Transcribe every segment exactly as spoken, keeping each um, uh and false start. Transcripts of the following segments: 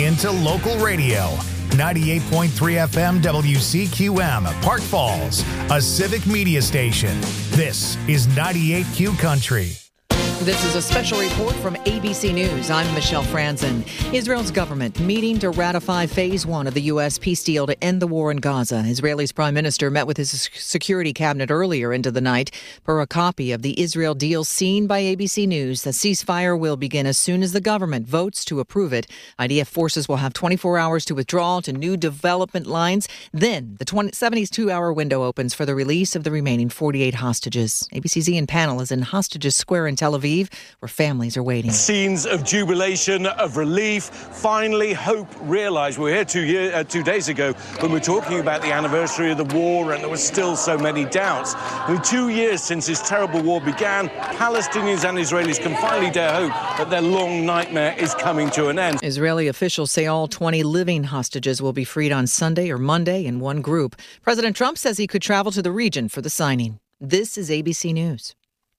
into local radio. ninety-eight point three F M W C Q M, Park Falls, a civic media station. This is ninety-eight Q Country. This is a special report from A B C News. I'm Michelle Franzen. Israel's government meeting to ratify phase one of the U S peace deal to end the war in Gaza. Israel's prime minister met with his security cabinet earlier into the night. Per a copy of the Israel deal seen by A B C News, the ceasefire will begin as soon as the government votes to approve it. I D F forces will have twenty-four hours to withdraw to new development lines. Then the seventy-two hour window opens for the release of the remaining forty-eight hostages. A B C's Ian Pannell is in Hostages Square in Tel Aviv, where families are waiting. Scenes of jubilation, of relief, finally hope realised. We were here two, year, uh, two days ago when we were talking about the anniversary of the war, and there were still so many doubts. I mean, two years since this terrible war began, Palestinians and Israelis can finally dare hope that their long nightmare is coming to an end. Israeli officials say all twenty living hostages will be freed on Sunday or Monday in one group. President Trump says he could travel to the region for the signing. This is A B C News.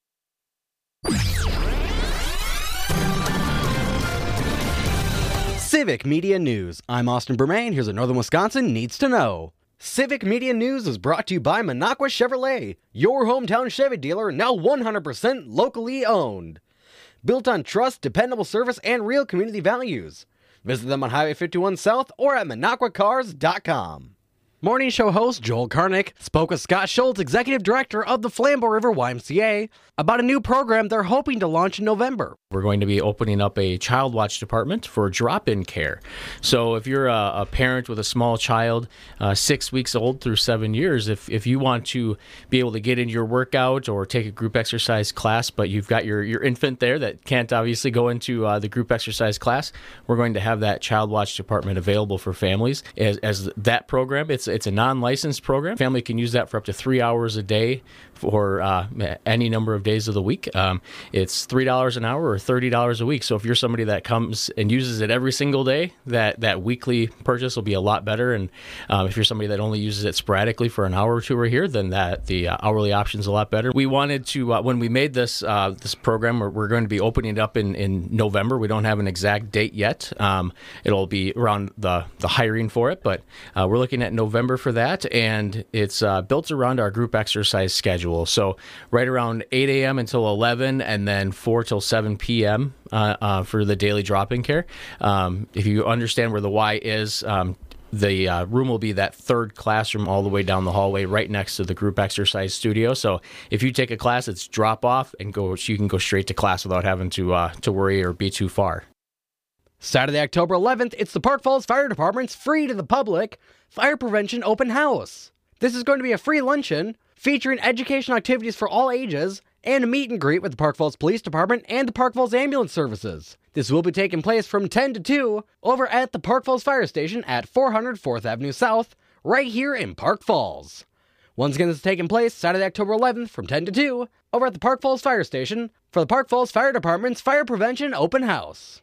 Civic Media News. I'm Austin Bermain. Here's what Northern Wisconsin needs to know. Civic Media News is brought to you by Minocqua Chevrolet, your hometown Chevy dealer, now one hundred percent locally owned. Built on trust, dependable service, and real community values. Visit them on Highway fifty-one South or at minocqua cars dot com. Morning show host Joel Karnick spoke with Scott Schultz, executive director of the Flambeau River Y M C A, about a new program they're hoping to launch in November. We're going to be opening up a child watch department for drop-in care. So if you're a, a parent with a small child, uh, six weeks old through seven years, if, if you want to be able to get in your workout or take a group exercise class, but you've got your, your infant there that can't obviously go into uh, the group exercise class, we're going to have that child watch department available for families. As, as that program, it's it's a non-licensed program. Family can use that for up to three hours a day for uh, any number of days of the week. Um, it's three dollars an hour or thirty dollars a week. So if you're somebody that comes and uses it every single day, that, that weekly purchase will be a lot better. And um, if you're somebody that only uses it sporadically for an hour or two or here, then that the uh, hourly option is a lot better. We wanted to, uh, when we made this uh, this program, we're, we're going to be opening it up in, in November. We don't have an exact date yet. Um, it'll be around the, the hiring for it, but uh, we're looking at November for that. And it's uh, built around our group exercise schedule. So right around eight a.m. until eleven, and then four till seven p.m. Uh, uh, for the daily drop-in care. Um, if you understand where the Y is, um, the uh, room will be that third classroom all the way down the hallway right next to the group exercise studio. So if you take a class, it's drop off and go. So you can go straight to class without having to uh, to worry or be too far. Saturday, October eleventh, it's the Park Falls Fire Department's free to the public Fire Prevention Open House. This is going to be a free luncheon featuring educational activities for all ages and a meet and greet with the Park Falls Police Department and the Park Falls Ambulance Services. This will be taking place from ten to two over at the Park Falls Fire Station at four hundred fourth Avenue South, right here in Park Falls. Once again, this is taking place Saturday, October eleventh from ten to two over at the Park Falls Fire Station for the Park Falls Fire Department's Fire Prevention Open House.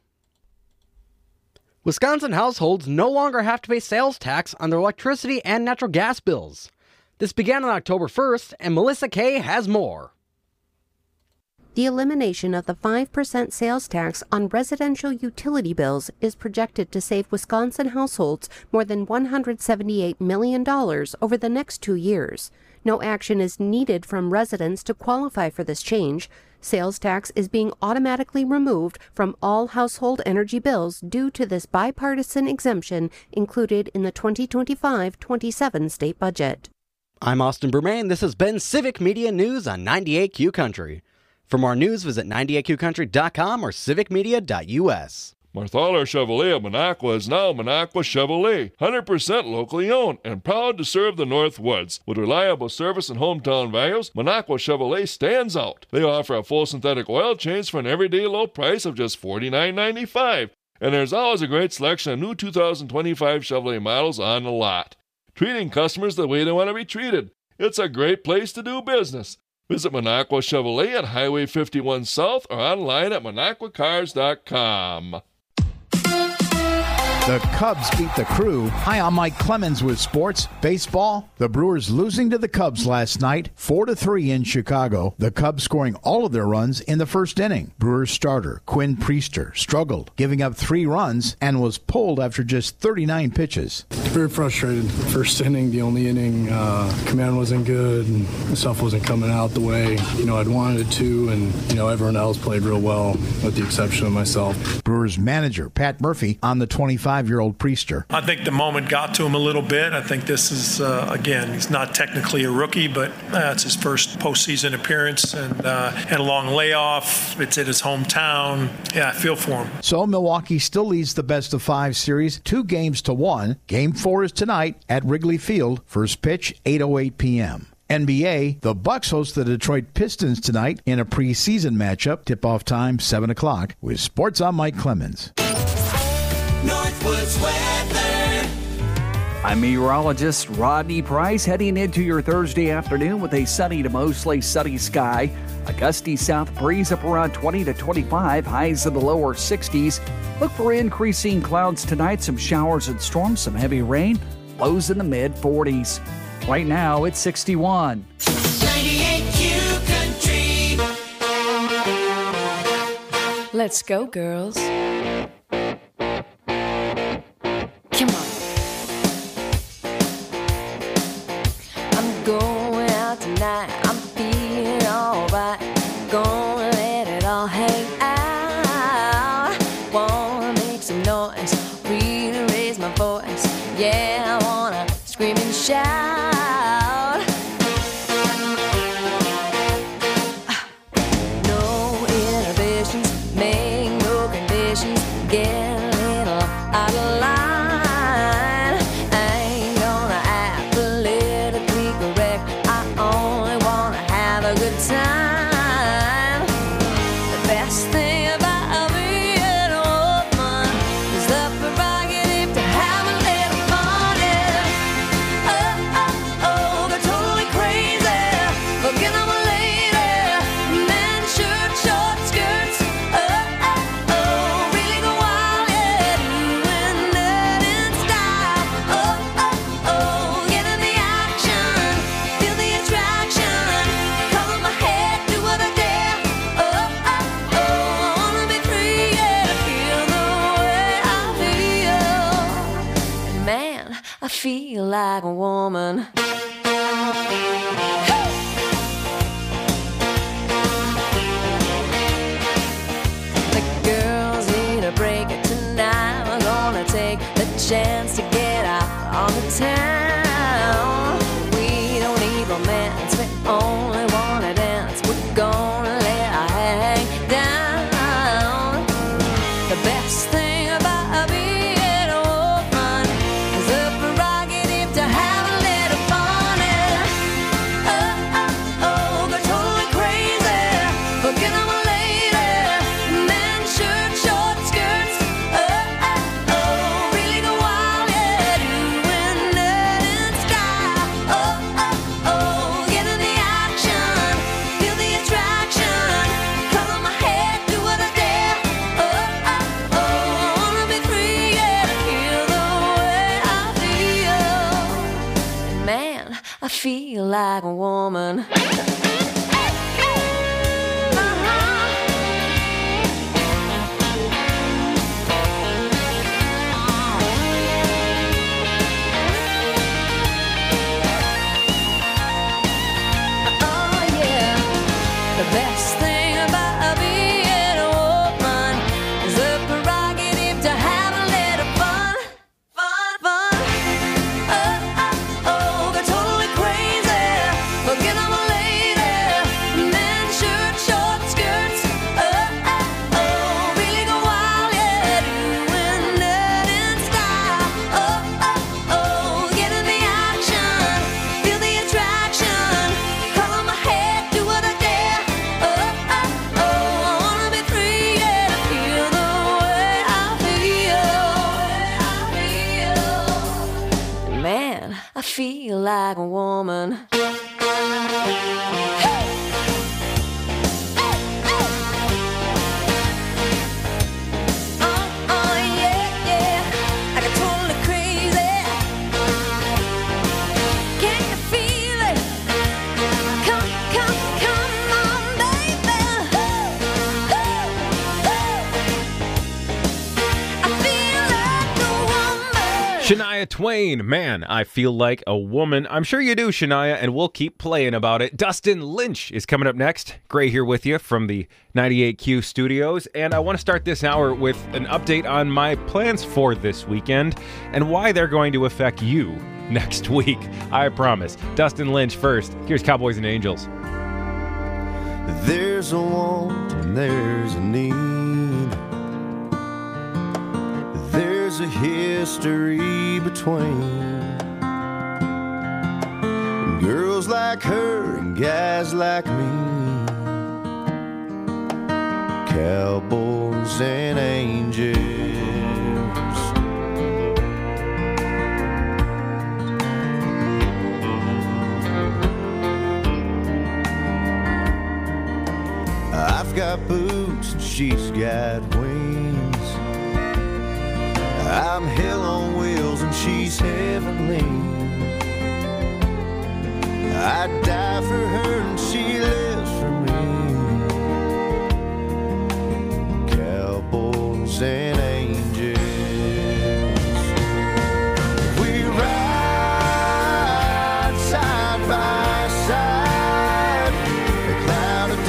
Wisconsin households no longer have to pay sales tax on their electricity and natural gas bills. This began on October first, and Melissa Kay has more. The elimination of the five percent sales tax on residential utility bills is projected to save Wisconsin households more than one hundred seventy-eight million dollars over the next two years. No action is needed from residents to qualify for this change. Sales tax is being automatically removed from all household energy bills due to this bipartisan exemption included in the twenty twenty-five twenty-seven state budget. I'm Austin Bermain. This has been Civic Media News on ninety-eight Q Country. For more news, visit ninety-eight q country dot com or civic media dot u s. Marthaler Chevrolet of Minocqua is now Minocqua Chevrolet, one hundred percent locally owned and proud to serve the North Woods. With reliable service and hometown values, Minocqua Chevrolet stands out. They offer a full synthetic oil change for an everyday low price of just forty-nine ninety-five. And there's always a great selection of new two thousand twenty-five Chevrolet models on the lot. Treating customers the way they want to be treated. It's a great place to do business. Visit Minocqua Chevrolet at Highway fifty-one South or online at minocqua cars dot com. The Cubs beat the Crew. Hi, I'm Mike Clemens with sports. Baseball, the Brewers losing to the Cubs last night, four to three in Chicago. The Cubs scoring all of their runs in the first inning. Brewers starter Quinn Priester struggled, giving up three runs and was pulled after just thirty-nine pitches. Very frustrated. First inning, the only inning, uh, command wasn't good and the stuff wasn't coming out the way, you know, I'd wanted it to, and, you know, everyone else played real well with the exception of myself. Brewers manager Pat Murphy on the twenty-five-year-old Priester. I think the moment got to him a little bit. I think this is, uh, again, he's not technically a rookie, but uh, it's his first postseason appearance and uh, had a long layoff. It's at his hometown. Yeah, I feel for him. So Milwaukee still leads the best of five series, two games to one. Game four is tonight at Wrigley Field. First pitch, eight oh eight p.m. N B A, the Bucks host the Detroit Pistons tonight in a preseason matchup. Tip-off time, seven o'clock. With Sports, I'm Mike Clemens. Northwoods weather. I'm meteorologist Rodney Price, heading into your Thursday afternoon with a sunny to mostly sunny sky. A gusty south breeze up around twenty to twenty-five, highs in the lower sixties. Look for increasing clouds tonight, some showers and storms, some heavy rain, lows in the mid forties. Right now, it's sixty-one. ninety-eight Q Country. Let's go, girls. Come on. I'm going out tonight. I'm feeling alright. Gonna let it all hang out. Wanna make some noise. Really raise my voice. Yeah, I wanna scream and shout. No inhibitions, make no conditions. Get a little out of line. I ain't gonna act politically correct. I only wanna have a good time. The best thing about being a woman is the prerogative to have a little fun. Yeah. Oh, oh, oh, go totally crazy. Forget I'm a lady. Men, shirt, short skirts. Oh, oh, oh, really go wild. Yeah, doing that in style. Oh, oh, oh, get in the action. Feel the attraction. Color my head, do what I dare. Oh, oh, oh, I wanna be free. Yeah, to feel the way I feel. And man, I feel like a woman. The girls need a break tonight. We're gonna take the chance to get out on the town. We don't need romance, we only wanna dance. We're gonna let our hair hang down. The best thing about being a woman is the prerogative to have a little fun. Yeah. Oh, oh, oh, go totally crazy. Forget I'm a lady. Men, shirt, short skirts. Oh, oh, oh, really go wild. Yeah, doing that in style. Oh, oh, oh, get in the action. Feel the attraction. Color my head, do what I dare. Oh, oh, oh, I wanna be free. Yeah, to feel the way I feel. And man, I feel like a woman. Oh yeah, the best thing about being a woman is the prerogative to have a little fun, fun, fun. Oh, oh, oh, go totally crazy. Forget I'm a lady. Men, shirt, short skirts. Oh, oh, oh, really go wild. Yeah, doing that in style. Oh, oh, oh, get in the action. Feel the attraction. Color my head, do what I dare. Oh, oh, oh, I wanna be free. Yeah, to feel the way I feel. Man, I feel like a woman. Oh, oh, yeah, yeah. I Shania Twain, man, I feel like a woman. I'm sure you do, Shania, and we'll keep playing about it. Dustin Lynch is coming up next. Gray here with you from the ninety-eight Q studios, and I want to start this hour with an update on my plans for this weekend and why they're going to affect you next week. I promise. Dustin Lynch first. Here's Cowboys and Angels. There's a want and there's a need. There's a history between girls like her and guys like me, cowboys and angels. I've got boots and she's got wings. I'm hell on wheels and she's heavenly. I'd die for her and she lives for me. Cowboys and angels. We ride side by side. A cloud of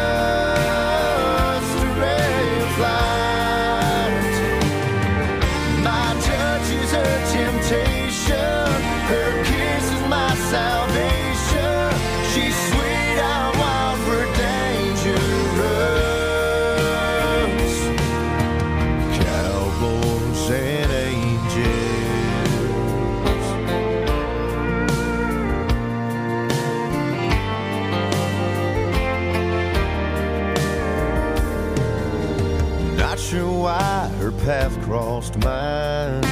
dust, a ray of light. My touch is her temptation. Her kiss is my salvation. She's sweet, I'm wild, we're dangerous. Cowboys and angels. Not sure why her path crossed mine.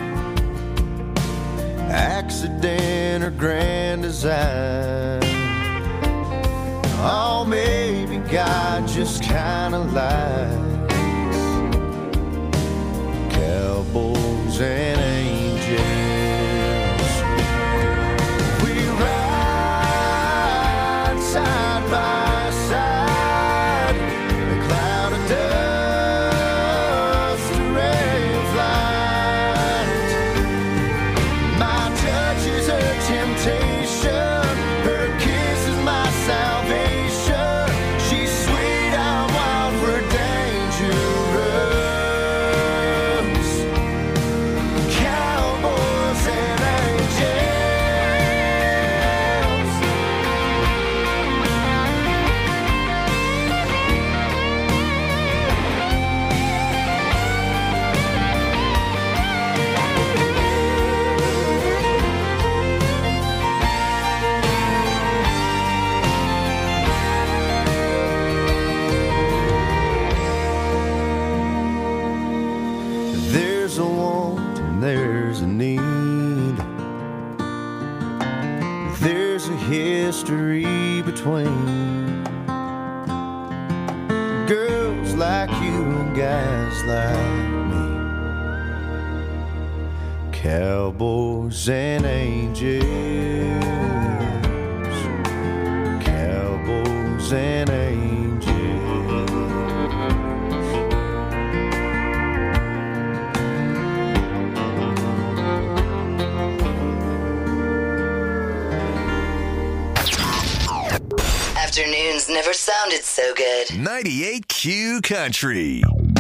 Accident or grand design. Oh, maybe God just kinda lies. Cowboys and angels. We ride side by side. A cloud of dust, a ray of light. My touch is her temptation. Her kiss is my salvation. She's sweet, I'm wild, we're dangerous. Cowboys and angels. There's a want and there's a need. There's a history between girls like you and guys like me. Cowboys and angels. Cowboys and angels. Afternoons never sounded so good. ninety-eight Q Country.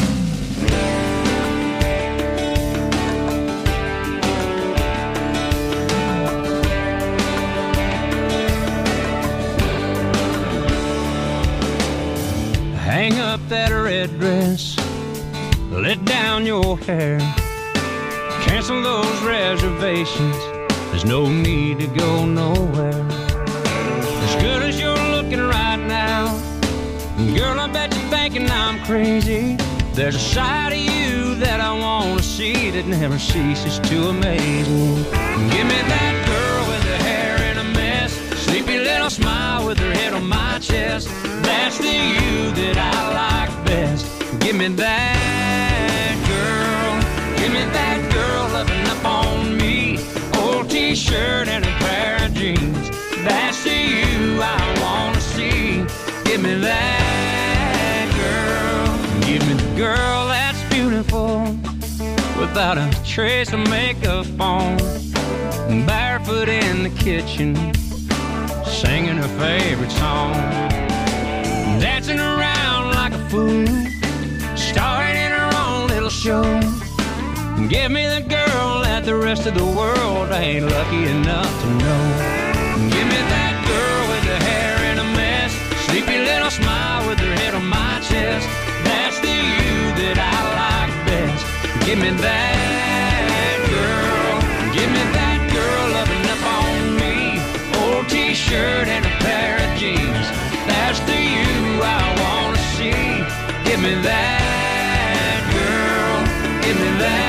Hang up that red dress, let down your hair, cancel those reservations, there's no need to go nowhere. As good as you're looking right now, girl, I bet you're thinking I'm crazy. There's a side of you that I want to see that never ceases to amaze me. Give me that girl with her hair in a mess, sleepy little smile with her head on my chest. That's the you that I like best. Give me that girl, give me that girl loving up on me. Old t-shirt and a pair of jeans. That's the you I want to see. Give me that girl, give me the girl that's beautiful, without a trace of makeup on, barefoot in the kitchen, singing her favorite song, dancing around like a fool, starring in her own little show. Give me the girl that the rest of the world ain't lucky enough to know. Give me that girl with the hair in a mess, sleepy little smile with her head on my chest. That's the you that I like best. Give me that girl. Give me that girl loving up on me. Old t-shirt and a pair of jeans. That's the you I wanna see. Give me that girl. Give me that.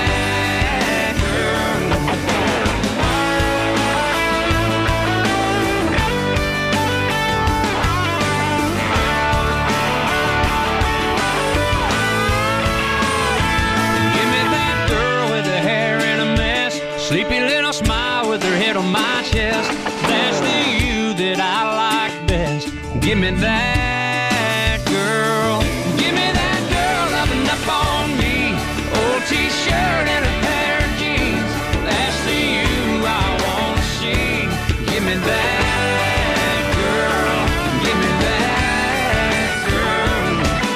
Sleepy little smile with her head on my chest. That's the you that I like best. Give me that girl. Give me that girl loving up on me. Old t-shirt and a pair of jeans. That's the you I wanna see. Give me that girl. Give me that girl.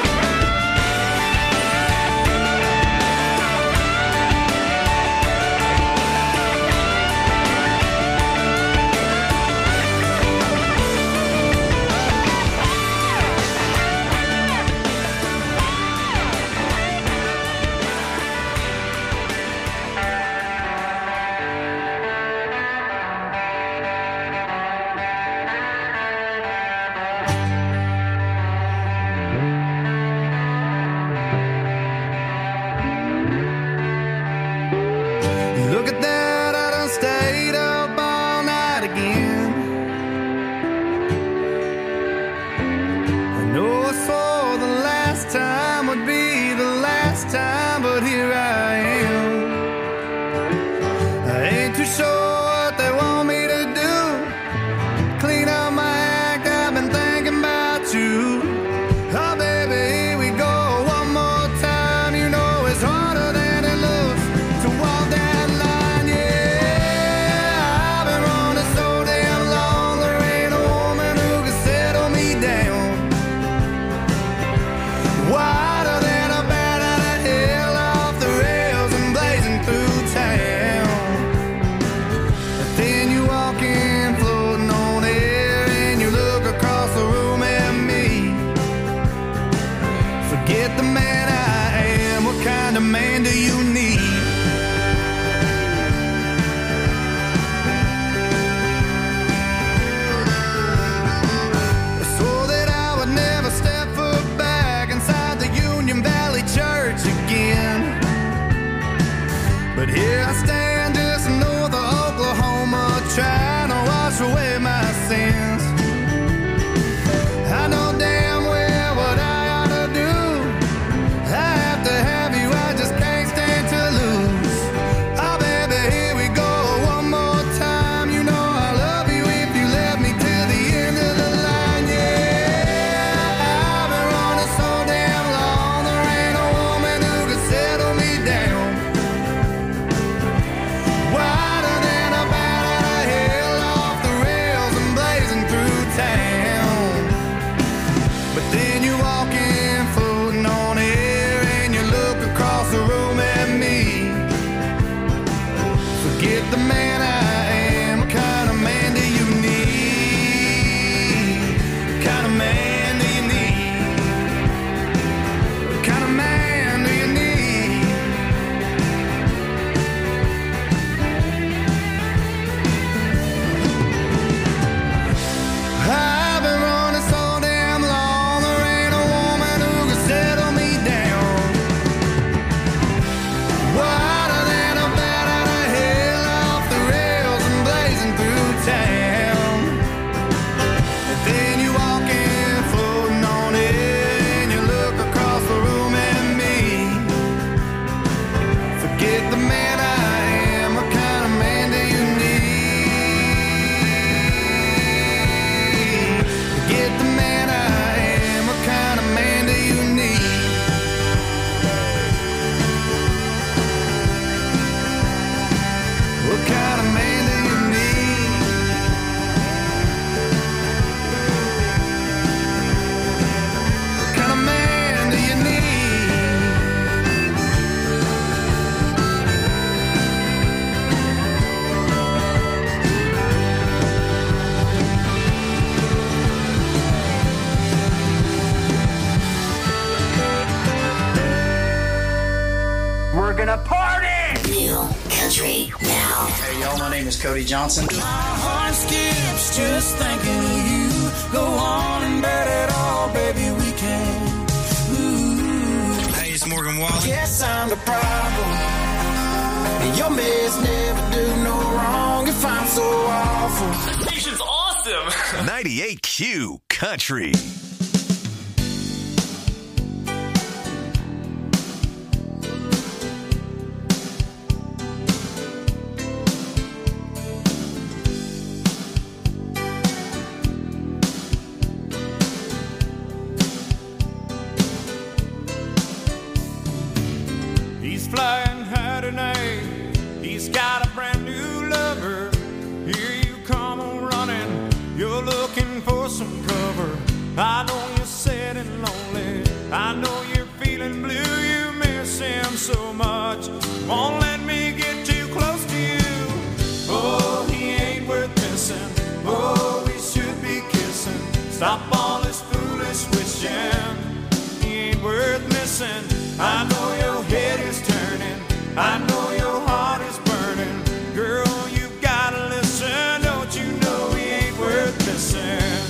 Look at that, I done stayed up all night again. I know I swore the last time would be the last time, but here I am. I ain't too sure what they want me to do. Clean up my act, I've been thinking about you. Oh baby, here we go one more time. You know it's harder than it looks to walk that line, yeah. I've been running so damn long, there ain't a woman who can settle me down. Wider than a bat out of hell, off the rails and blazing through town. But then you walk in, floating on air, and you look across the room at me. Forget the man I am, what kind of man do you need? I swore that I would never step foot back inside the Union Valley Church again. But here I stand just north of Oklahoma, trying to wash away my sins. I know damn well what I ought to do. I have to have you, I just can't stand to lose. Oh baby, here we go one more time. You know I love you if you let me to the end of the line, yeah. I've been running so damn long, there ain't a woman who can settle me down. Wider than a bat out of hell, off the rails and blazing through town. But then you walk in, floating on air, and you look across the room at me. Forget the man I am, what kind of man do you need? What kind of man do you need? What kind of man do you need? I've been running so damn long, there ain't a woman who can settle me down. Wider than a bat out of hell, off the gonna party! Real country now. Hey y'all, my name is Cody Johnson. My heart skips just thinking of you. Go on and bet it all, baby, we can. Ooh. Hey, it's Morgan Wallen. Guess I'm the problem. And your mess never do no wrong if I'm so awful. The station's awesome. ninety-eight Q Country. He's flying high tonight. He's got a brand new lover. Here you come on running. You're looking for some cover. I know you're sad and lonely. I know you're feeling blue. You miss him so much. Won't let me get too close to you. Oh, he ain't worth missing. Oh, we should be kissing. Stop all this foolish wishing. He ain't worth missing. I know your head is turning. I know your heart is burning. Girl, you've gotta listen. Don't you know he ain't worth missing?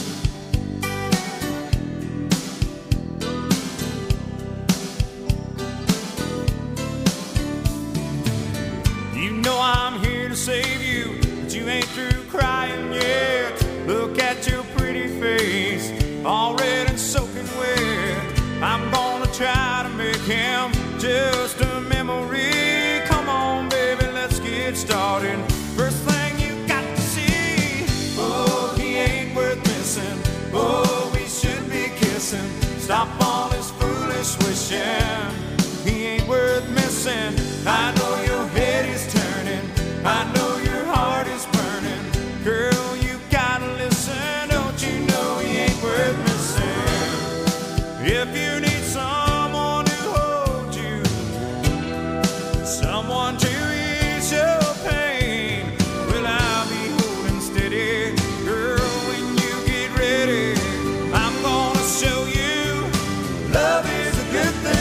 You know I'm here to save you, but you ain't through crying yet. Look at your pretty face, all red and soaking wet. I'm gonna try to make him just a memory. Come on, baby, let's get started. First thing you got to see. Oh, he ain't worth missing. Oh, we should be kissing. Stop all this foolish wishing. He ain't worth missing. I know your head is turning. I know your heart is burning. Girl, you gotta listen. Don't you know he ain't worth missing? If you need someone to hold you, someone to ease your pain, well, I'll be holding steady. Girl, when you get ready, I'm gonna show you love is a good thing.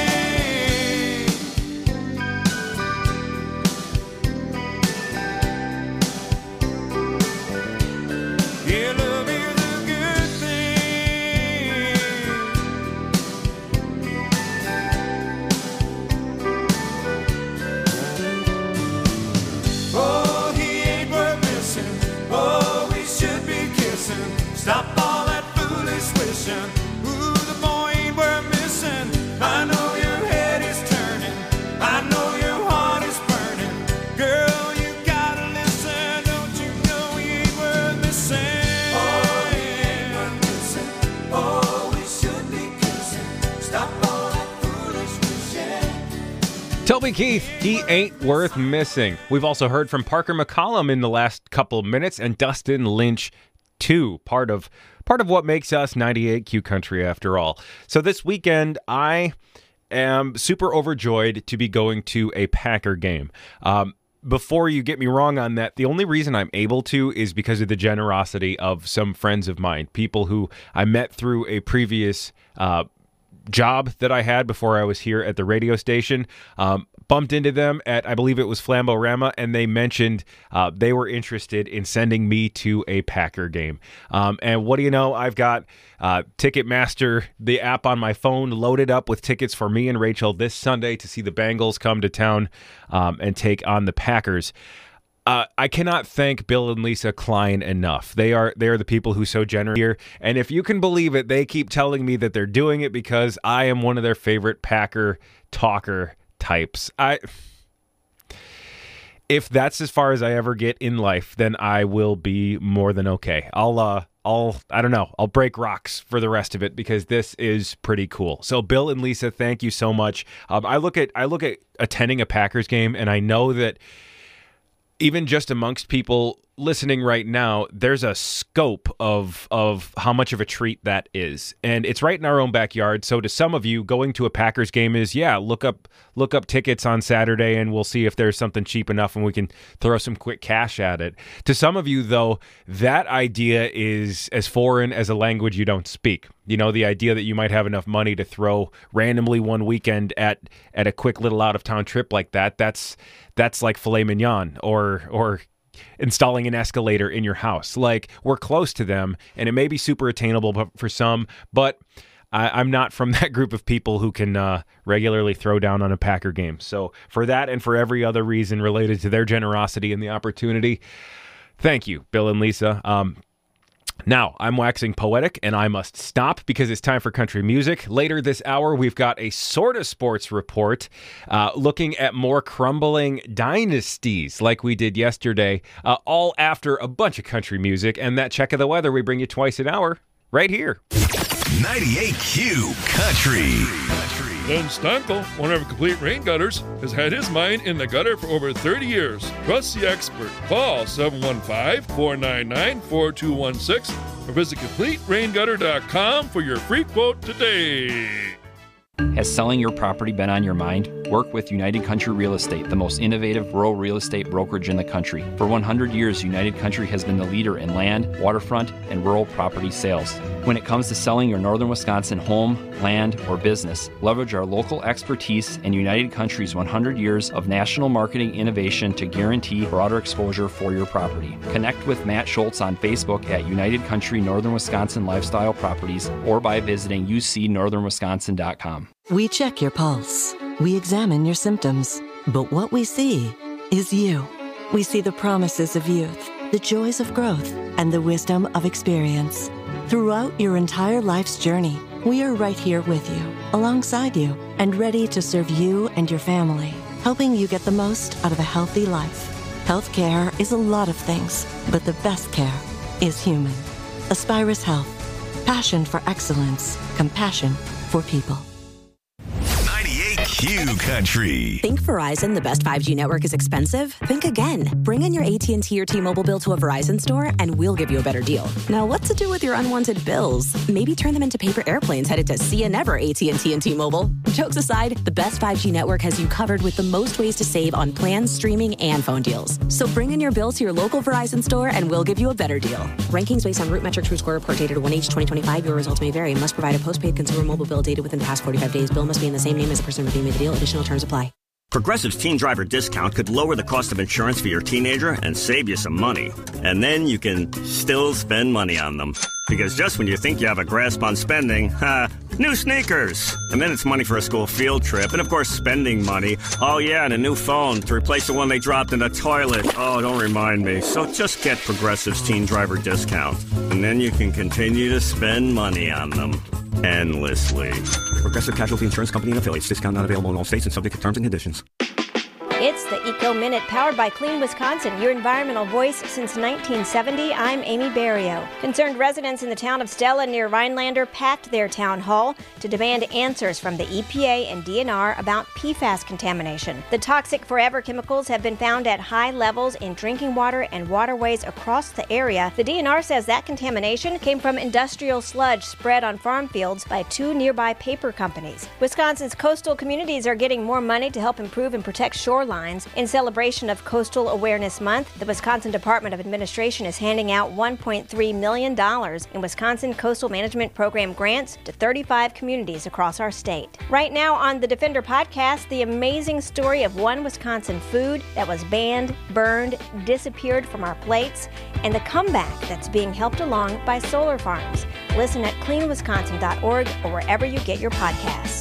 Yeah, love is a good thing. Oh, he ain't worth missing. Oh, we should be kissing. Stop all that foolish wishing. Ooh, the boy ain't worth missing. I know your head is turning. I know your heart is burning. Girl, you gotta listen. Don't you know he ain't worth missing? Oh, he ain't worth missing. Oh, we should be kissing. Stop all that foolish wishing. Toby Keith, he ain't worth missing. We've also heard from Parker McCollum in the last couple of minutes, and Dustin Lynch too, part of part of what makes us ninety-eight Q Country after all. So this weekend, I am super overjoyed to be going to a Packer game. Um, before you get me wrong on that, the only reason I'm able to is because of the generosity of some friends of mine, people who I met through a previous uh job that I had before I was here at the radio station. Um, bumped into them at, I believe it was Flamborama, and they mentioned uh, they were interested in sending me to a Packer game. Um, and what do you know? I've got uh, Ticketmaster, the app on my phone, loaded up with tickets for me and Rachel this Sunday to see the Bengals come to town um, and take on the Packers. Uh, I cannot thank Bill and Lisa Klein enough. They are they are the people who so generous here. And if you can believe it, they keep telling me that they're doing it because I am one of their favorite Packer talker types. I if that's as far as I ever get in life, then I will be more than okay. I'll uh I'll I don't know, I'll break rocks for the rest of it because this is pretty cool. So Bill and Lisa, thank you so much. Um, I look at I look at attending a Packers game, and I know that even just amongst people listening right now, there's a scope of of how much of a treat that is. And it's right in our own backyard. So to some of you, going to a Packers game is, yeah, look up look up tickets on Saturday and we'll see if there's something cheap enough and we can throw some quick cash at it. To some of you, though, that idea is as foreign as a language you don't speak. You know, the idea that you might have enough money to throw randomly one weekend at at a quick little out-of-town trip like that, that's that's like filet mignon or or installing an escalator in your house. Like, we're close to them, and it may be super attainable for some, but I, I'm not from that group of people who can uh, regularly throw down on a Packer game. So for that and for every other reason related to their generosity and the opportunity, thank you, Bill and Lisa. Um, Now, I'm waxing poetic, and I must stop because it's time for country music. Later this hour, we've got a sort of sports report uh, looking at more crumbling dynasties like we did yesterday, uh, all after a bunch of country music. And that check of the weather we bring you twice an hour right here. ninety-eight Q Country. Ben Stankel, owner of Complete Rain Gutters, has had his mind in the gutter for over thirty years. Trust the expert. Call seven one five, four nine nine, four two one six or visit complete rain gutter dot com for your free quote today. Has selling your property been on your mind? Work with United Country Real Estate, the most innovative rural real estate brokerage in the country. For one hundred years, United Country has been the leader in land, waterfront, and rural property sales. When it comes to selling your northern Wisconsin home, land, or business, leverage our local expertise and United Country's one hundred years of national marketing innovation to guarantee broader exposure for your property. Connect with Matt Schultz on Facebook at United Country Northern Wisconsin Lifestyle Properties or by visiting u c northern wisconsin dot com. We check your pulse. We examine your symptoms. But what we see is you. We see the promises of youth, the joys of growth, and the wisdom of experience. Throughout your entire life's journey, we are right here with you, alongside you, and ready to serve you and your family, helping you get the most out of a healthy life. Healthcare is a lot of things, but the best care is human. Aspirus Health. Passion for excellence. Compassion for people. Q Country. Think Verizon, the best five G network, is expensive? Think again. Bring in your A T and T or T-Mobile bill to a Verizon store and we'll give you a better deal. Now, what to do with your unwanted bills? Maybe turn them into paper airplanes headed to see you never A T and T and T-Mobile. Jokes aside, the best five G network has you covered with the most ways to save on plans, streaming, and phone deals. So bring in your bill to your local Verizon store and we'll give you a better deal. Rankings based on Root Metrics Root Score Report dated one H twenty twenty-five. Your results may vary. Must provide a postpaid consumer mobile bill dated within the past forty-five days. Bill must be in the same name as the person redeeming the deal. Additional terms apply. Progressive's Teen Driver discount could lower the cost of insurance for your teenager and save you some money. And then you can still spend money on them. Because just when you think you have a grasp on spending, ha, new sneakers. And then it's money for a school field trip. And of course, spending money. Oh yeah, and a new phone to replace the one they dropped in the toilet. Oh, don't remind me. So just get Progressive's Teen Driver discount. And then you can continue to spend money on them. Endlessly. Progressive Casualty Insurance Company and affiliates. Discount not available in all states and subject to terms and conditions. It's the Eco Minute, powered by Clean Wisconsin, your environmental voice since nineteen seventy. I'm Amy Barrio. Concerned residents in the town of Stella near Rhinelander packed their town hall to demand answers from the E P A and D N R about P FAS contamination. The toxic forever chemicals have been found at high levels in drinking water and waterways across the area. The D N R says that contamination came from industrial sludge spread on farm fields by two nearby paper companies. Wisconsin's coastal communities are getting more money to help improve and protect shorelines. In celebration of Coastal Awareness Month, the Wisconsin Department of Administration is handing out one point three million dollars in Wisconsin Coastal Management Program grants to thirty-five communities across our state. Right now on the Defender podcast, the amazing story of one Wisconsin food that was banned, burned, disappeared from our plates, and the comeback that's being helped along by solar farms. Listen at clean wisconsin dot org or wherever you get your podcasts.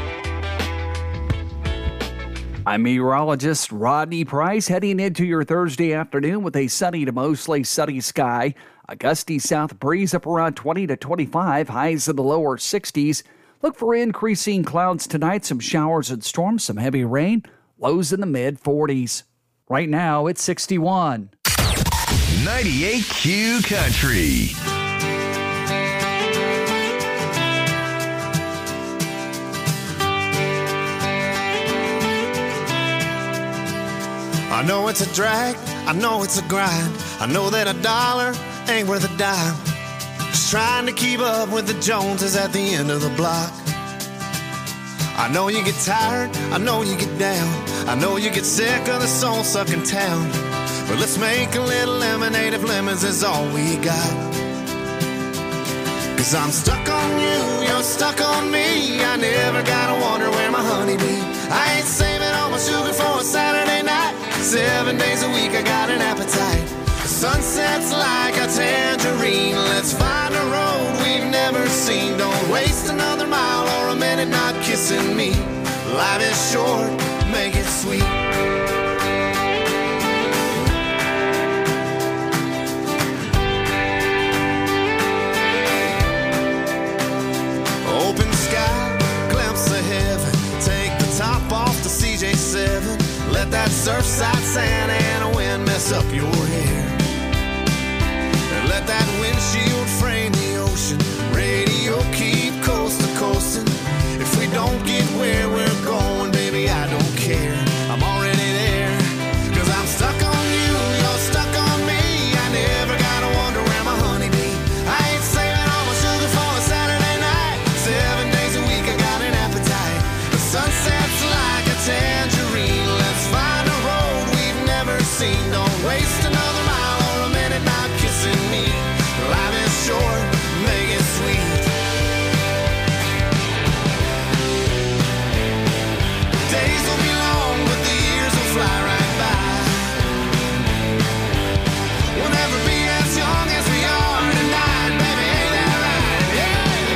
I'm meteorologist Rodney Price, heading into your Thursday afternoon with a sunny to mostly sunny sky. A gusty south breeze up around twenty to twenty-five, highs in the lower sixties. Look for increasing clouds tonight, some showers and storms, some heavy rain, lows in the mid forties. Right now, it's sixty-one. ninety-eight Q Country. I know it's a drag, I know it's a grind. I know that a dollar ain't worth a dime. Just trying to keep up with the Joneses at the end of the block. I know you get tired, I know you get down, I know you get sick of the soul-sucking town. But let's make a little lemonade if lemons is all we got. Cause I'm stuck on you, you're stuck on me. I never gotta wonder where my honey be. I ain't saving all my sugar for a Saturday night. Seven days a week I got an appetite. The sunset's like a tangerine. Let's find a road we've never seen. Don't waste another mile or a minute not kissing me. Life is short, make it sweet. Open sky, glimpse of heaven. Take the top off the C J seven. Let that surfside Santa Ana wind mess up your hair. And let that windshield frame the ocean. Radio keep coast to coasting. If we don't get where we're going, baby, I don't care. I'm already there. Cause I'm stuck on you, you're stuck on me. I never gotta wonder where my honey be. I ain't saving all my sugar for a Saturday night. Seven days a week I got an appetite. The sunset's like a tangerine. Let's find a road we've never seen. Don't waste another mile or a minute not kissing me. Life is short, make it sweet. Days will be long, but the years will fly right by. We'll never be as young as we are tonight, baby, ain't that right? Yeah.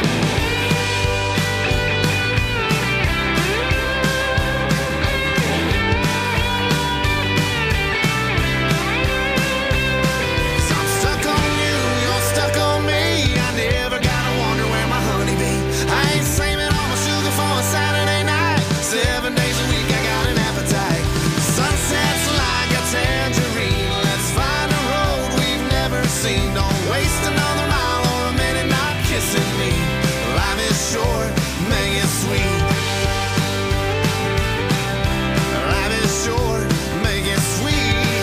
Cause I'm stuck on you, you're stuck on me. I never gotta wonder where my honey be. I ain't saving all my sugar for a Saturday night. Seven days a week I got an appetite. Sunset's like a tangerine. Let's find a road we've never seen. Don't waste another mile or a minute not kissing me. Life is short, make it sweet. Life is short, make it sweet.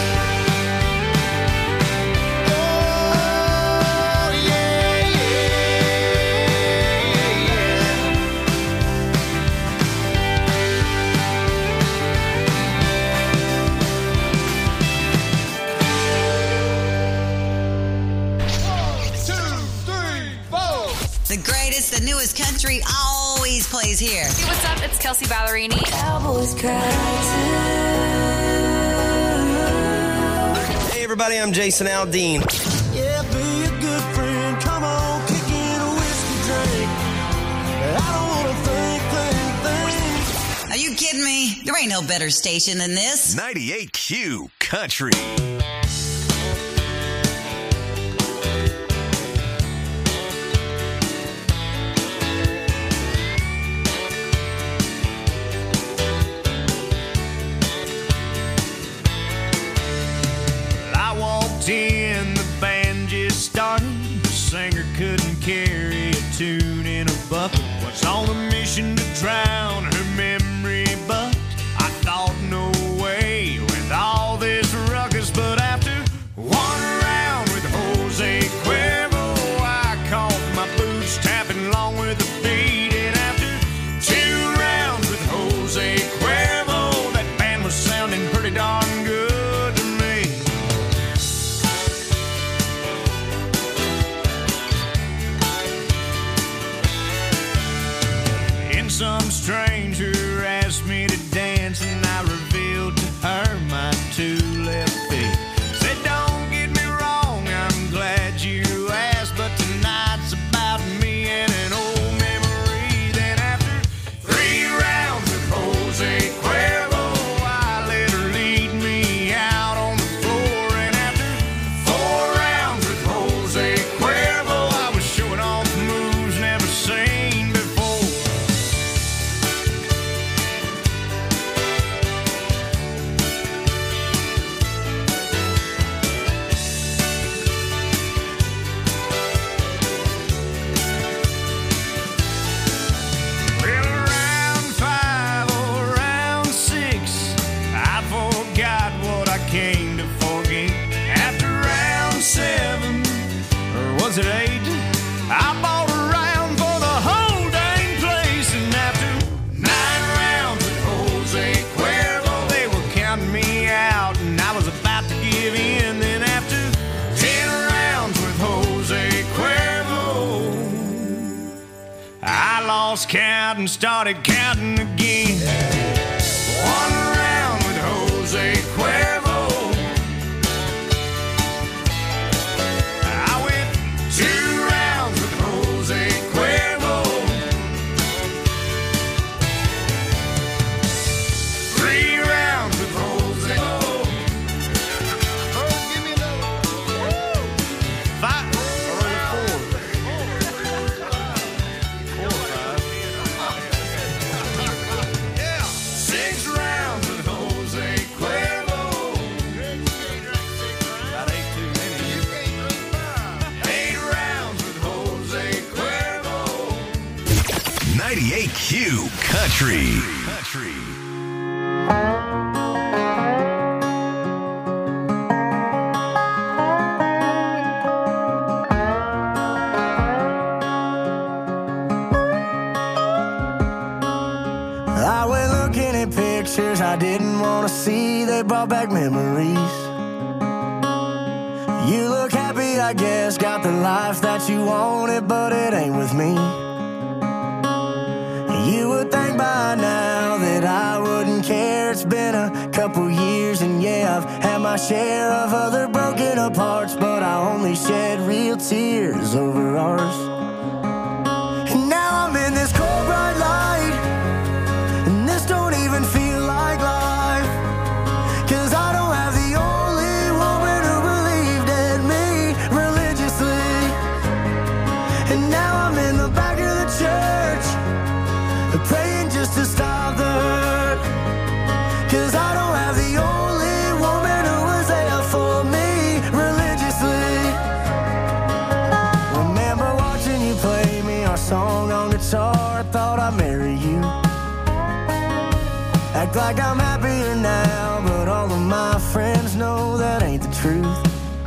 Oh yeah, yeah, yeah. The greatest, the newest country always plays here. Hey, what's up? It's Kelsey Ballerini. Cowboys cry Hey everybody, I'm Jason Aldean. Yeah, be a good friend. Come on, kick in a whiskey drink. I don't wanna think, think, think. Are you kidding me? There ain't no better station than this. ninety-eight Q Country. I walked in, the band just started. The singer couldn't carry a tune in a bucket. Was on a mission to drown her memory, but I thought no way with all this ruckus. But after lost count and started counting again. One round with Jose Cuervo. I went two rounds with Jose Cuervo. Three rounds with Jose. Oh, give me another. Five. ninety-eight Q Country. Country. I went looking at pictures I didn't want to see. They brought back memories. You look happy, I guess, got the life that you wanted, but it ain't with me. You would think by now that I wouldn't care. It's been a couple years and yeah, I've had my share of other broken aparts, but I only shed real tears over ours. And now I'm in this cold bright light, and this don't even feel like life, 'cause I don't have the only woman who believed in me religiously. And now I'm in the back of the church, praying just to stop the hurt, 'cause I don't have the only woman who was there for me religiously. Remember watching you play me our song on guitar, I thought I'd marry you. Act like I'm happier now, but all of my friends know that ain't the truth.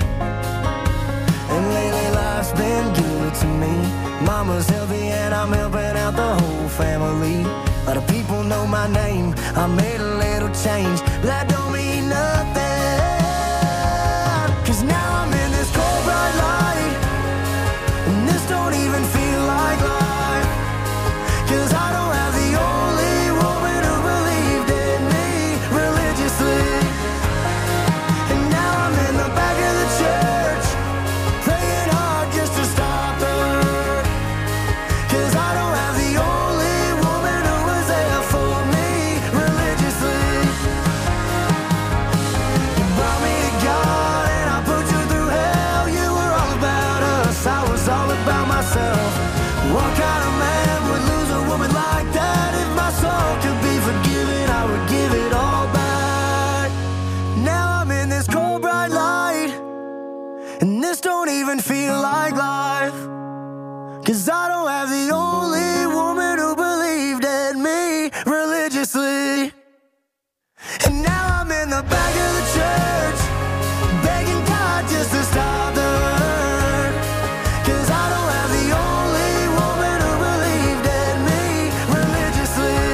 And lately life's been good to me. Mama's healthy and I'm helping out the whole family. A lot of people know my name, I made a little change, but that don't mean nothing, 'cause now I'm in this cold bright light, and this don't even feel like life, 'cause I don't have the only woman who believed in me religiously. And now I'm in the back of the church, praying hard just to stop the hurt, 'cause I don't have the only woman who was there for me religiously. You brought me to God and I put you through hell. You were all about us, I was all about myself. What kind of man would lose a woman like that? If my soul could be forgiven, I would give it all back. Now I'm in this cold bright light, and this don't even feel like life, 'cause I don't have the only woman who believed in me religiously. And now I'm in the back of the church, begging God just to stop the hurt, 'cause I don't have the only woman who believed in me religiously.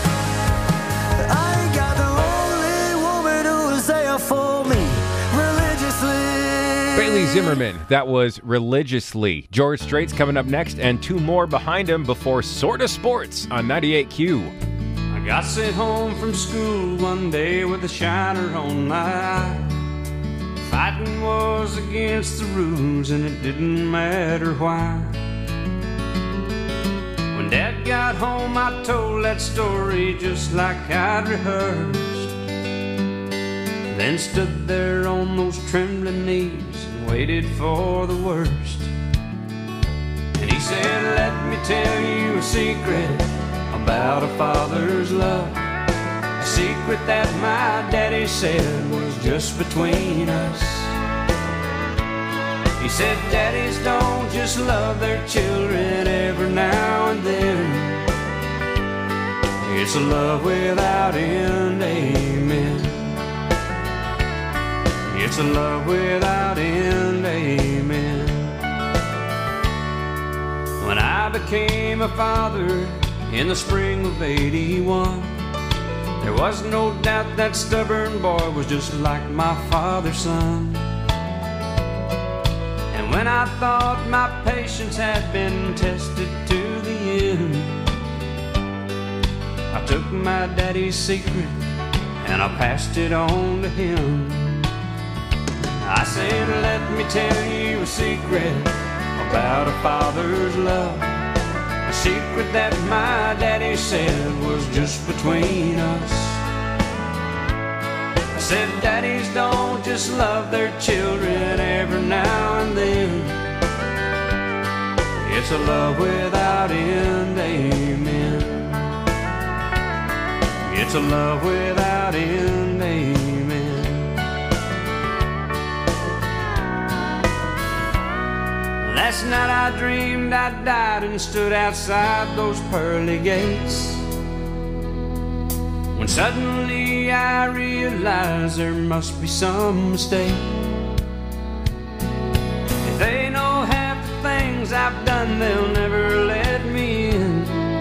I ain't got the only woman who was there for me religiously. Bailey Zimmerman, that was Religiously. George Strait's coming up next, and two more behind him before Sorta Sports on ninety-eight Q. I got sent home from school one day with a shiner on my eye. Fighting was against the rules and it didn't matter why. When Dad got home I told that story just like I'd rehearsed, then stood there on those trembling knees and waited for the worst. And he said, let me tell you a secret about a father's love, a secret that my daddy said was just between us. He said daddies don't just love their children every now and then, it's a love without end, amen. It's a love without end, amen. When I became a father in the spring of eighty-one, there was no doubt that stubborn boy was just like my father's son. And when I thought my patience had been tested to the end, took my daddy's secret and I passed it on to him. I said, let me tell you a secret about a father's love. A secret that my daddy said was just between us. I said, daddies don't just love their children every now and then. It's a love without end, amen. It's a love without end, amen. Last night I dreamed I died and stood outside those pearly gates, when suddenly I realized there must be some mistake. If they know half the things I've done, they'll never let me in.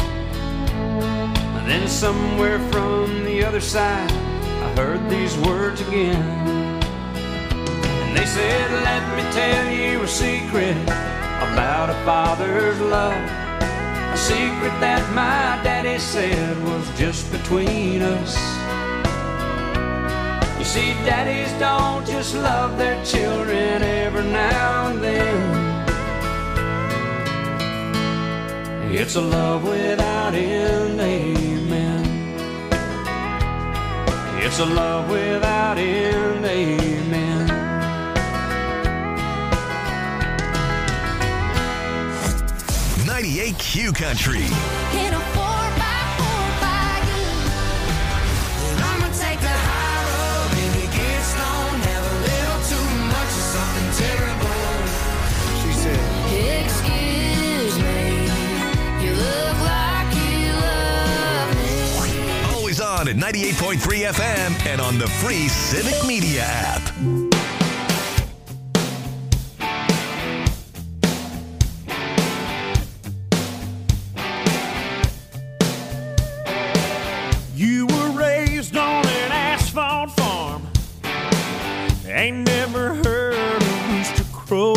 And then somewhere from the other side I heard these words again. They said, let me tell you a secret about a father's love. A secret that my daddy said was just between us. You see, daddies don't just love their children every now and then. It's a love without end, amen. It's a love without end, amen. ninety-eight Q Country. In a four by four by you. And I'ma take the high road. Maybe get stoned, have a little too much of something terrible. She said, excuse me, you look like you love me. Always on at ninety-eight point three F M and on the free Civic Media app. You were raised on an asphalt farm. Ain't never heard a rooster crow.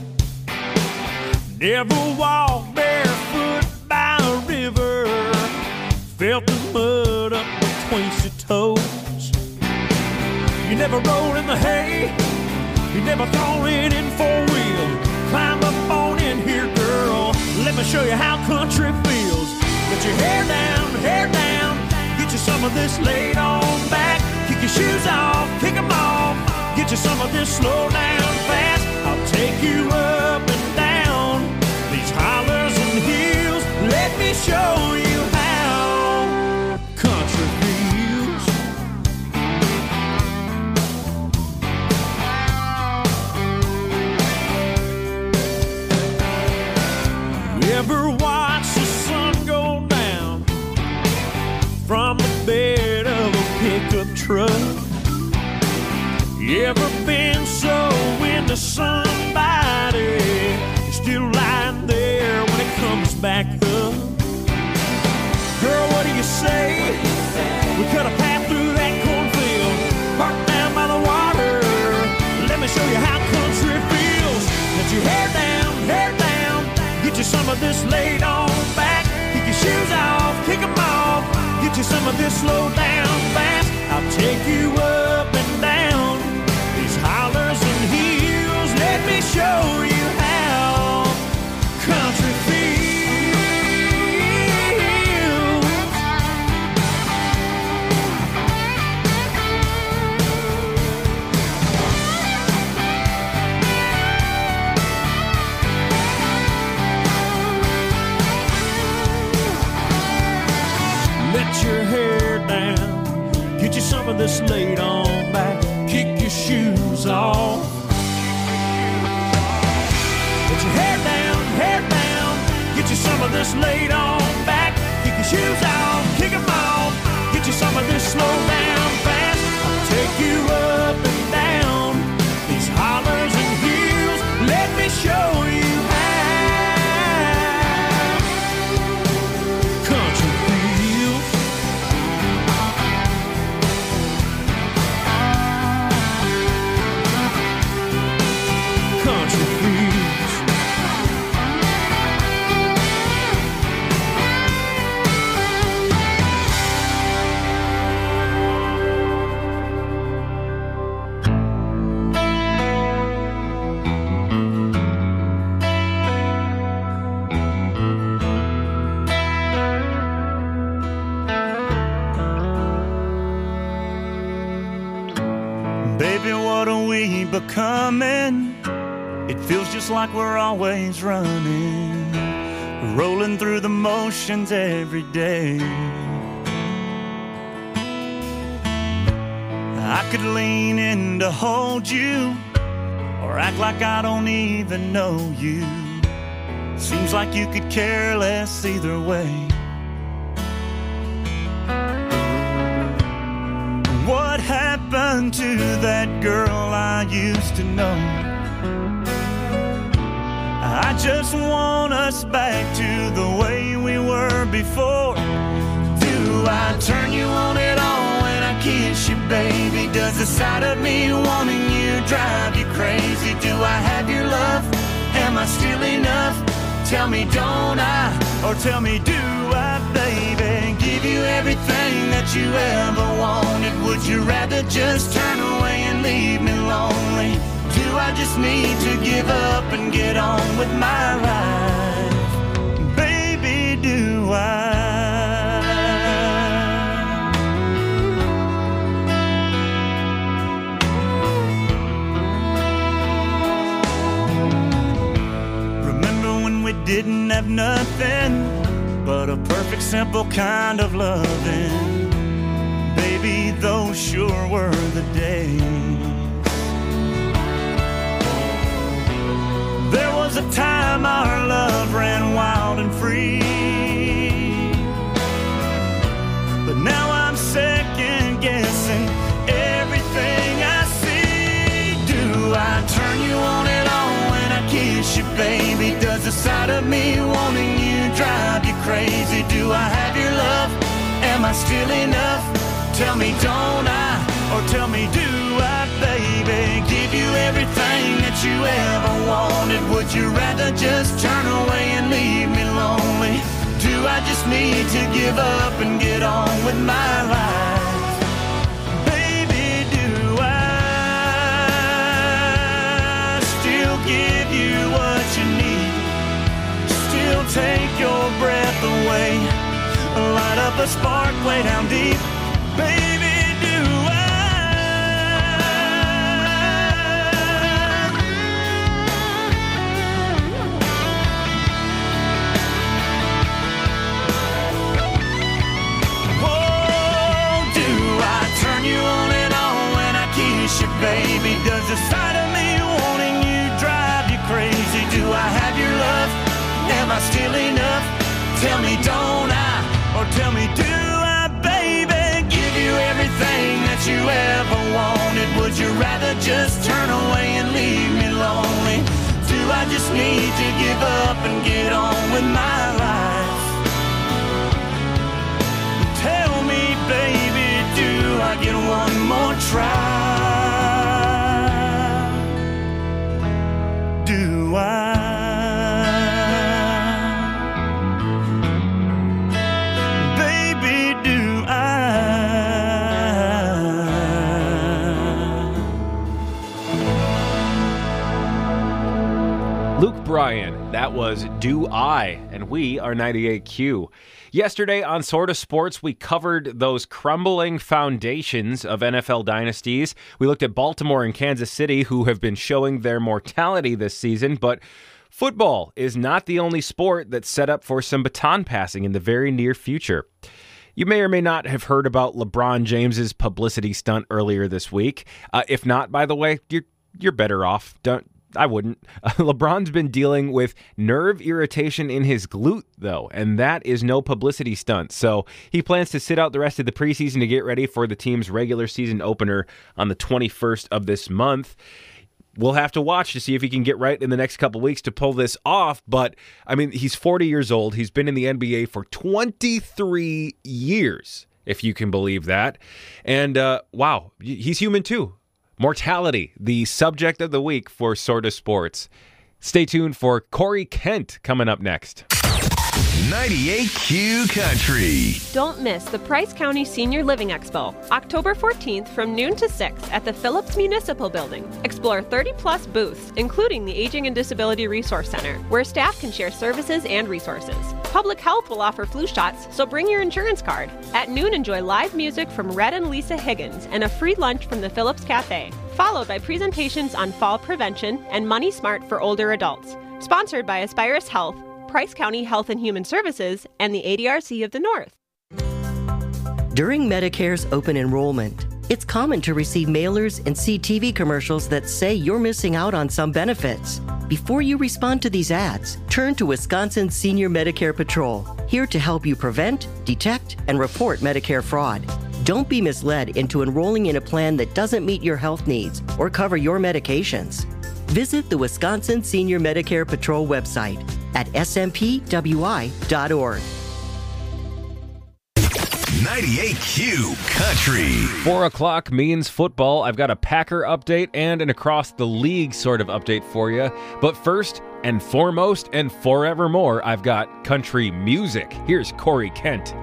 Never walked barefoot by a river. Felt the mud up between your toes. You never rode in the hay. You never thrown it in four-wheel. Climb up on in here, girl. Let me show you how country feels. Get your hair down, hair down. Get you some of this laid on back. Kick your shoes off, kick them off. Get you some of this slow down fast. I'll take you up and down these hollers and hills. Let me show you how country feels. You ever watch the sun go down from the bed of a pickup truck? You ever been so into somebody you're still lying there when it comes back up? Girl, what do you say? We cut a path through that cornfield, parked down by the water. Let me show you how country feels. Let your hair down, hair down. Get you some of this laid on back. Kick your shoes off, kick them off. Get you some of this slow down fast. I'll take you up and down these hollers and hills. Let me show you how country feels. Let your hair down. Get you some of this laid on back. Kick your shoes off. Let your hair down, hair down. Get you some of this laid on back. Kick your shoes off, kick them off. Get you some of this slow down fast. I'll take you up and down these hollers and hills. Let me show you how country feels. Country feels. Baby, what are we becoming? It feels just like we're always running, rolling through the motions every day. I could lean in to hold you, or act like I don't even know you. Seems like you could care less either way. What happened to that girl I used to know? I just want us back to the way we were before. Do I turn you on at all when I kiss you, baby? Does the sight of me wanting you drive you crazy? Do I have your love? Am I still enough? Tell me, don't I? Or tell me, do I, baby? Give you everything that you ever wanted. Would you rather just turn away and leave me lonely? Do I just need to give up and get on with my life? Baby, do I? Didn't have nothing but a perfect, simple kind of loving. Baby, those sure were the days. There was a time our love ran wild and free, but now I'm second guessing everything I see. Do I turn you on at all when I kiss you, baby? Does the sight of me wanting you drive you crazy? Do I have your love? Am I still enough? Tell me, don't I? Or tell me, do I, baby? Give you everything that you ever wanted. Would you rather just turn away and leave me lonely? Do I just need to give up and get on with my life? Baby, do I still give you what you need? Still take your breath away, light up a spark way down deep. Baby, do baby, does the sight of me wanting you drive you crazy? Do I have your love? Am I still enough? Tell me, don't I? Or tell me, do I, baby? Give you everything that you ever wanted. Would you rather just turn away and leave me lonely? Do I just need to give up and get on with my life? Tell me, baby, do I get one more try? Do I? Baby, do I? Luke Bryan, that was Do I, and we are ninety-eight Q. Yesterday on Sorta Sports, we covered those crumbling foundations of N F L dynasties. We looked at Baltimore and Kansas City, who have been showing their mortality this season, but football is not the only sport that's set up for some baton passing in the very near future. You may or may not have heard about LeBron James's publicity stunt earlier this week. Uh, if not, by the way, you're you're better off. Don't I wouldn't. Uh, LeBron's been dealing with nerve irritation in his glute, though, and that is no publicity stunt. So he plans to sit out the rest of the preseason to get ready for the team's regular season opener on the twenty-first of this month. We'll have to watch to see if he can get right in the next couple weeks to pull this off. But, I mean, he's forty years old. He's been in the N B A for twenty-three years, if you can believe that. And, uh, wow, he's human too. Mortality, the subject of the week for Sorta Sports. Stay tuned for Corey Kent coming up next. ninety-eight Q Country. Don't miss the Price County Senior Living Expo, October fourteenth from noon to six at the Phillips Municipal Building. Explore thirty plus booths, including the Aging and Disability Resource Center, where staff can share services and resources. Public Health will offer flu shots, so bring your insurance card. At noon, enjoy live music from Red and Lisa Higgins and a free lunch from the Phillips Cafe. followed by presentations on fall prevention and Money Smart for older adults. Sponsored by Aspirus Health, Price County Health and Human Services, and the A D R C of the North. During Medicare's open enrollment, it's common to receive mailers and see T V commercials that say you're missing out on some benefits. Before you respond to these ads, turn to Wisconsin Senior Medicare Patrol, here to help you prevent, detect, and report Medicare fraud. Don't be misled into enrolling in a plan that doesn't meet your health needs or cover your medications. Visit the Wisconsin Senior Medicare Patrol website at s m p w i dot org. ninety-eight Q Country. Four o'clock means football. I've got a Packer update and an across the league sort of update for you. But first and foremost and forevermore, I've got country music. Here's Corey Kent.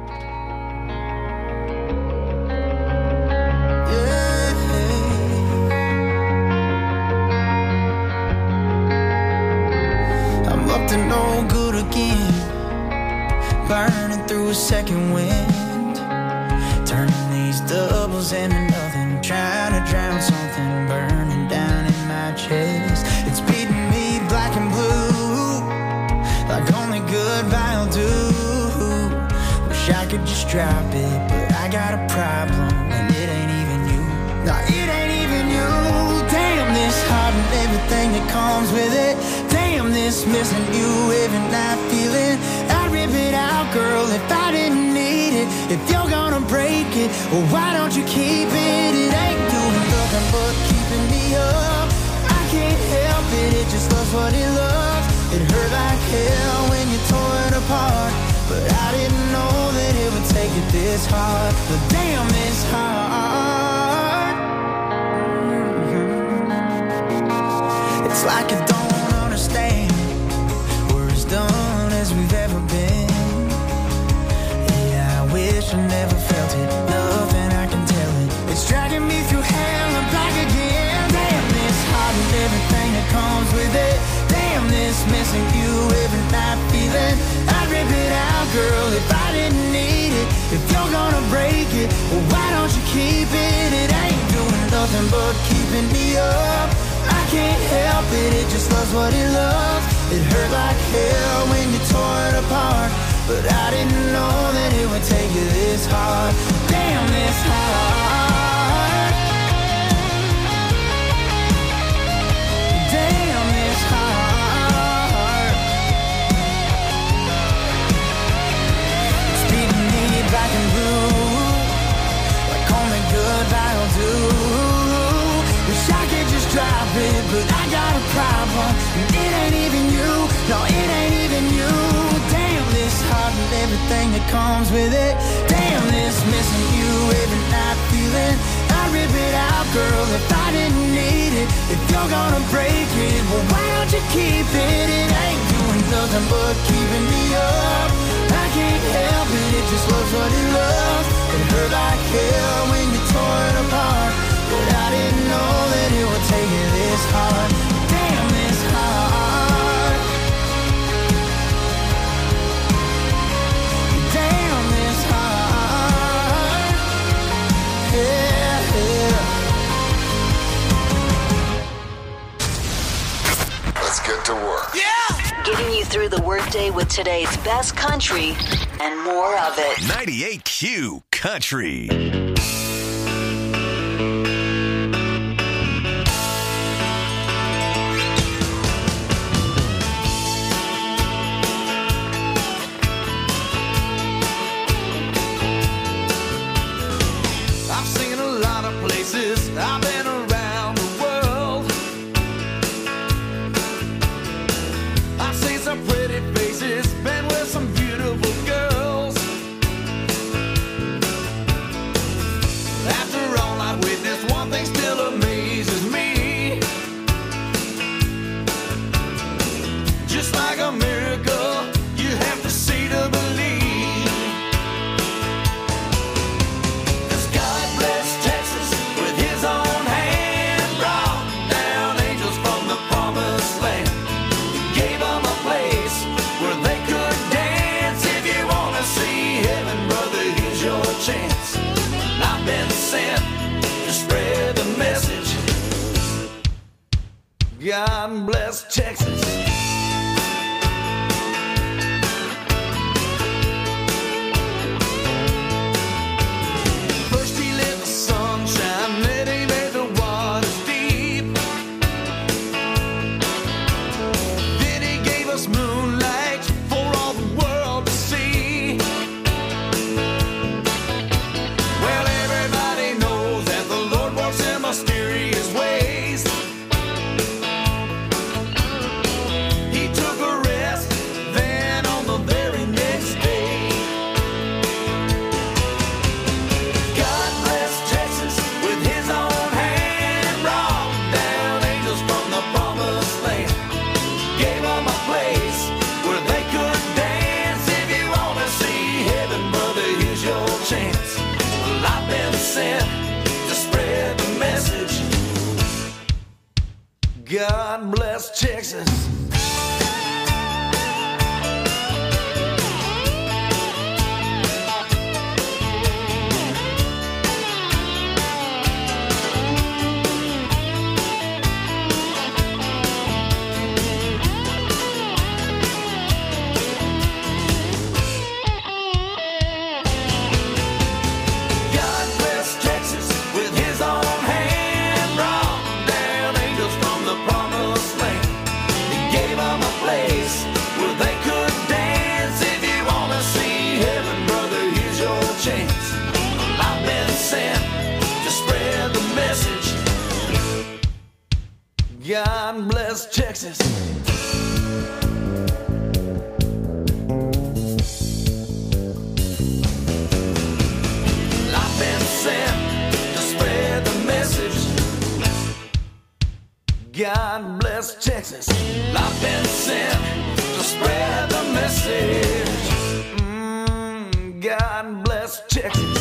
I'm up to no good again, burning through a second wind, turning these doubles into nothing, trying to drown something burning down in my chest. It's beating me black and blue, like only goodbye will do. Wish I could just drop it, but I got a problem, and it ain't even you. No, it ain't even you. Damn, this heart and everything that comes with it. Damn, this missing you every night feeling. I'd rip it out, girl, if I didn't need it. If you're gonna break it, well, why don't you keep it? It ain't doing nothing but keeping me up. I can't help it, it just loves what it loves. It hurt like hell when you tore it apart, but I didn't know that it would take it this hard. But damn, it's hard. Mm-hmm. It's like I don't understand. We're as done as we've ever been. Yeah, I wish I never felt it. Nothing I can tell it. It's dragging me through hell and back again. Damn, this heart and everything that comes with it. Damn, this missing you every night feeling. I'd rip it out, girl, if I didn't need it. If you're gonna break it, well, why don't you keep it? It ain't doing nothing but keeping me up. I can't help it, it just loves what it loves. It hurt like hell when you tore it apart, but I didn't know that it would take you this hard. Damn, this hard. Damn, this hard. It's beating me black and blue, like only goodbye will do. Wish I could just drop it, but I got a problem, and it ain't even you. No, it ain't even you. Damn, this heart and everything that comes with it. Damn, this missing you every night feeling. I'd rip it out, girl, if I didn't need it. If you're gonna break it, well, why don't you keep it? It ain't doing nothing but keeping me up. I can't help it, it just loves what it loves. It hurt like hell when you tore it apart, but I didn't know that it would take you this hard. Damn, this hard. Damn, this hard. Yeah, yeah. Let's get to work. Yeah! Getting you through the workday with today's best country and more of it. ninety-eight Q Country. I've seen a lot of places, I've been around the world. I've seen some pretty faces, been with some beautiful girls. After all I've witnessed, one thing still amazes me. Just like a miracle, you have to see to believe. Chance. I've been sent to spread the message. God bless Texas. First he let the sunshine, then he made the waters deep. Then he gave us moonlight for all the world to see. Well, everybody knows that the Lord works in mysterious ways. He took a rest, then on the very next day. God bless Texas with his own hand, brought down angels from the promised land. Gave them a place where they could dance. If you want to see heaven, brother, here's your chance. Well, I've been sent to spread the message. God bless Texas. God bless Texas with his own hand, brought down angels from the promised land. He gave them a place where they could dance. If you want to see heaven, brother, here's your chance. Well, I've been sent to spread the message. God bless Texas. I've been sent to spread the message. God bless Texas. I've been sent to spread the message. Mm, God bless Texas.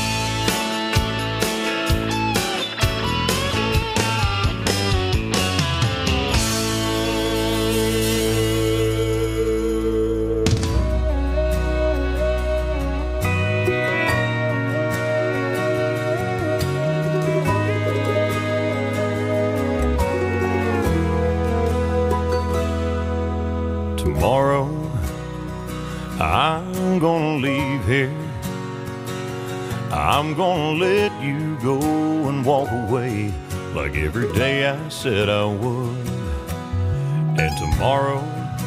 Tomorrow, I'm gonna leave here. I'm gonna let you go and walk away like every day I said I would. And tomorrow,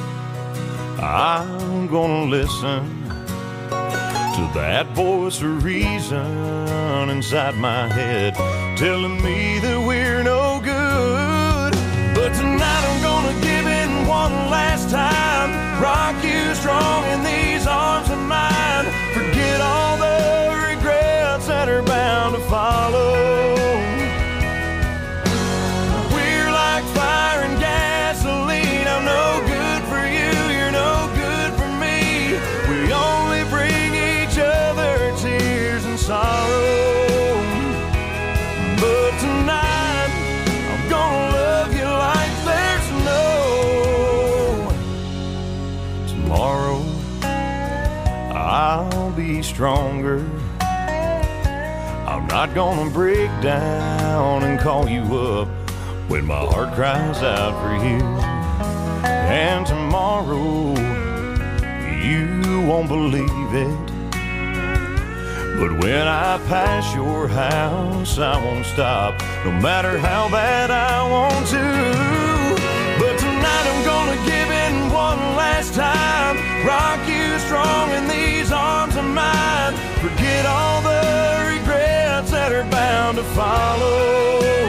I'm gonna listen to that voice of reason inside my head telling me that we're no good. But tonight I'm gonna give in one last time, rock you strong in these arms of mine. Forget all the regrets that are bound to follow. We're like fire and gasoline. I'm no good for you, you're no good for me. We only bring each other tears and sorrow. But tonight I'm gonna love you like there's no tomorrow. I'll be stronger. I'm not gonna break down and call you up when my heart cries out for you. And tomorrow, you won't believe it, but when I pass your house, I won't stop, no matter how bad I want to. But tonight I'm gonna give in one last time, rock you strong in these arms of mine. Forget all the regrets that are bound to follow.